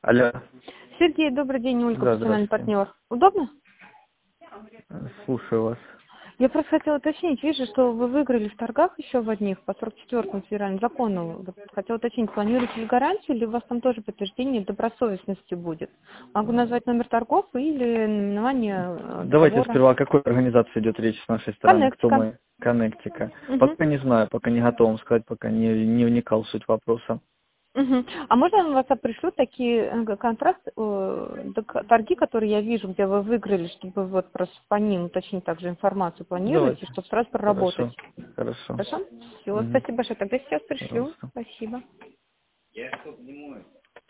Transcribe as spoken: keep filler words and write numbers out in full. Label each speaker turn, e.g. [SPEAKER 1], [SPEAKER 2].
[SPEAKER 1] Алло.
[SPEAKER 2] Сергей, добрый день, Ольга,
[SPEAKER 1] Да,
[SPEAKER 2] профессиональный
[SPEAKER 1] здравствуйте.
[SPEAKER 2] партнер. Удобно?
[SPEAKER 1] Слушаю вас.
[SPEAKER 2] Я просто хотела уточнить, вижу, что вы выиграли в торгах еще в одних по сорок четвёртому федеральному закону. Вот хотела уточнить, планируете ли гарантию, или у вас там тоже подтверждение добросовестности будет? Могу назвать номер торгов или наименование э,
[SPEAKER 1] Давайте
[SPEAKER 2] договора.
[SPEAKER 1] сперва, о какой организации идет речь с нашей стороны? Кто
[SPEAKER 2] Коннектика.
[SPEAKER 1] мы? Коннектика.
[SPEAKER 2] Угу.
[SPEAKER 1] Пока не знаю, пока не готов вам сказать, пока не, не вникал в суть вопроса.
[SPEAKER 2] Угу. А можно я на WhatsApp пришлю такие э, контракт, э, так- торги, которые я вижу, где вы выиграли, чтобы вот просто по ним уточнить также информацию планируете,
[SPEAKER 1] Давайте.
[SPEAKER 2] чтобы сразу проработать.
[SPEAKER 1] Хорошо. Хорошо.
[SPEAKER 2] Хорошо? Все,
[SPEAKER 1] Угу.
[SPEAKER 2] спасибо большое. Тогда сейчас пришлю.
[SPEAKER 1] Пожалуйста.
[SPEAKER 2] Спасибо.